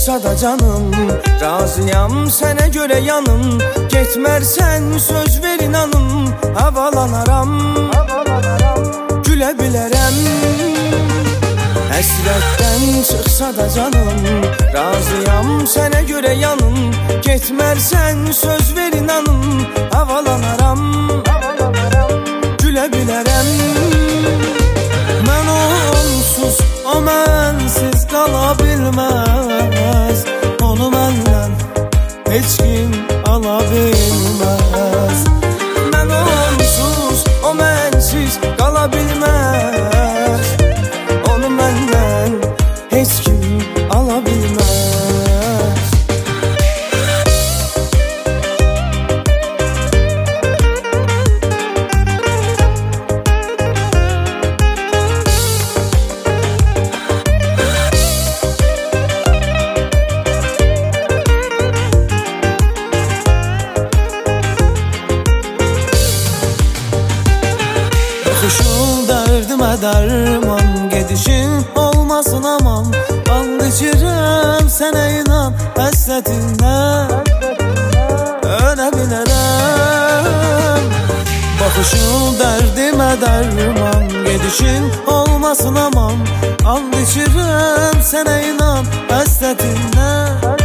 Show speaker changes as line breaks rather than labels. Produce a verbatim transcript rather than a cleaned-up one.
çıxsa da canım, razıyam sənə görə yanım. Getmərsən söz ver inanım, havalanaram, gülə bilərəm. Həsrətdən çıxsa da canım, razıyam sənə görə yanım. Getmərsən söz ver inanım, havalanaram, gülə bilərəm. Mən onsuz, o mənsiz qala bilməz. Onu məndən heç kim ala bilməz. Mən onsuz, o mənsiz qala bilməz. Onu məndən heç kim ala bilməz. Yoxuşul dərdimə dərman, gedişin olmasın aman. And içirəm sənə inan, həsrətindən ölə bilərəm. Baxışıl dərdimə dərman, gedişin olmasın aman. And içirəm sənə inan, həsrətindən